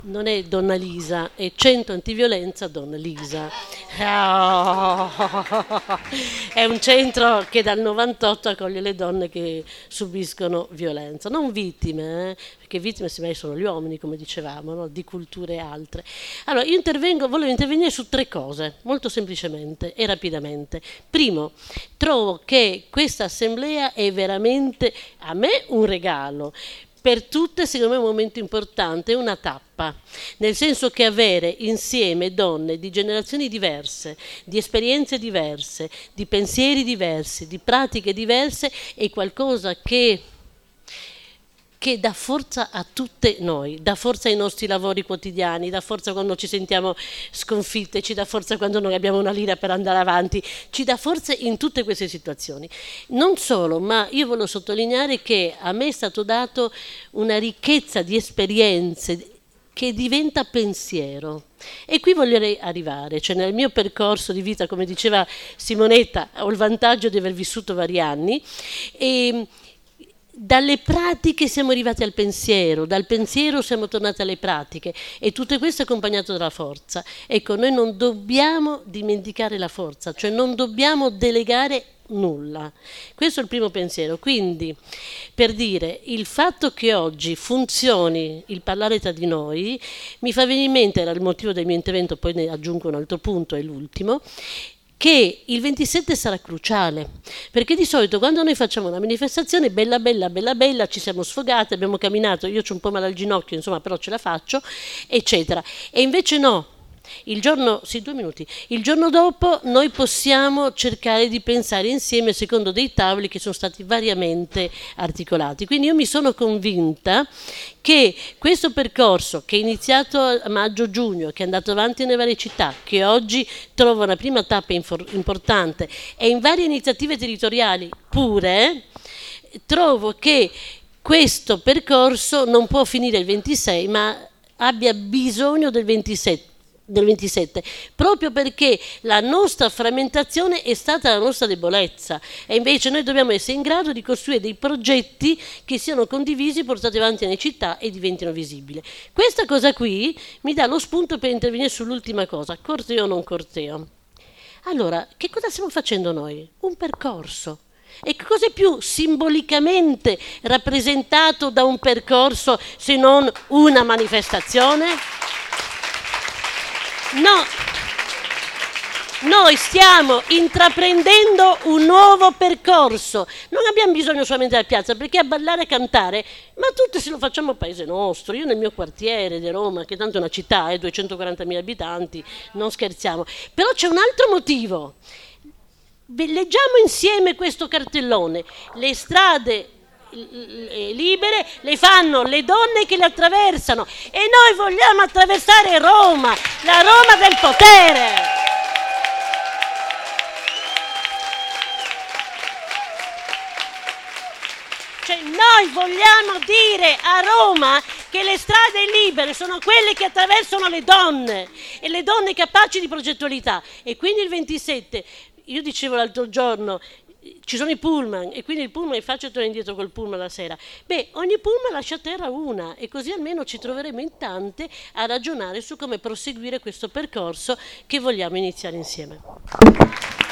Non è Donna Lisa, è 100 antiviolenza Donna Lisa. Oh. È un centro che dal 98 accoglie le donne che subiscono violenza, non vittime, perché vittime semmai sono gli uomini, come dicevamo, no? Di culture e altre. Allora, volevo intervenire su tre cose, molto semplicemente e rapidamente. Primo, trovo che questa assemblea è veramente a me un regalo. Per tutte, secondo me, è un momento importante, è una tappa, nel senso che avere insieme donne di generazioni diverse, di esperienze diverse, di pensieri diversi, di pratiche diverse, è qualcosa che dà forza a tutte noi, dà forza ai nostri lavori quotidiani, dà forza quando ci sentiamo sconfitte, ci dà forza quando non abbiamo una lira per andare avanti, ci dà forza in tutte queste situazioni. Non solo, ma io voglio sottolineare che a me è stato dato una ricchezza di esperienze che diventa pensiero. E qui voglio arrivare, cioè nel mio percorso di vita, come diceva Simonetta, ho il vantaggio di aver vissuto vari anni e dalle pratiche siamo arrivati al pensiero, dal pensiero siamo tornati alle pratiche e tutto questo è accompagnato dalla forza. Ecco, noi non dobbiamo dimenticare la forza, cioè non dobbiamo delegare nulla. Questo è il primo pensiero. Quindi, per dire, il fatto che oggi funzioni il parlare tra di noi mi fa venire in mente, era il motivo del mio intervento, poi ne aggiungo un altro punto, è l'ultimo, che il 27 sarà cruciale, perché di solito quando noi facciamo una manifestazione bella bella bella bella, ci siamo sfogate, abbiamo camminato, io c'ho un po' male al ginocchio, insomma, però ce la faccio, eccetera. E invece no. Il giorno dopo noi possiamo cercare di pensare insieme secondo dei tavoli che sono stati variamente articolati. Quindi io mi sono convinta che questo percorso che è iniziato a maggio-giugno, che è andato avanti nelle varie città, che oggi trova una prima tappa importante e in varie iniziative territoriali pure, trovo che questo percorso non può finire il 26, ma abbia bisogno del 27, proprio perché la nostra frammentazione è stata la nostra debolezza e invece noi dobbiamo essere in grado di costruire dei progetti che siano condivisi, portati avanti nelle città e diventino visibili. Questa cosa qui mi dà lo spunto per intervenire sull'ultima cosa, corteo o non corteo. Allora, che cosa stiamo facendo noi? Un percorso. E che cosa è più simbolicamente rappresentato da un percorso se non una manifestazione? No, noi stiamo intraprendendo un nuovo percorso, non abbiamo bisogno solamente della piazza, perché a ballare e cantare, ma tutti se lo facciamo a paese nostro, io nel mio quartiere di Roma, che tanto è una città, 240.000 abitanti, non scherziamo, però c'è un altro motivo, leggiamo insieme questo cartellone, le strade libere le fanno le donne che le attraversano e noi vogliamo attraversare Roma, la Roma del potere. Cioè noi vogliamo dire a Roma che le strade libere sono quelle che attraversano le donne e le donne capaci di progettualità e quindi il 27, io dicevo l'altro giorno, ci sono i pullman e quindi il pullman è facile tornare indietro col pullman la sera. Beh, ogni pullman lascia a terra una e così almeno ci troveremo in tante a ragionare su come proseguire questo percorso che vogliamo iniziare insieme.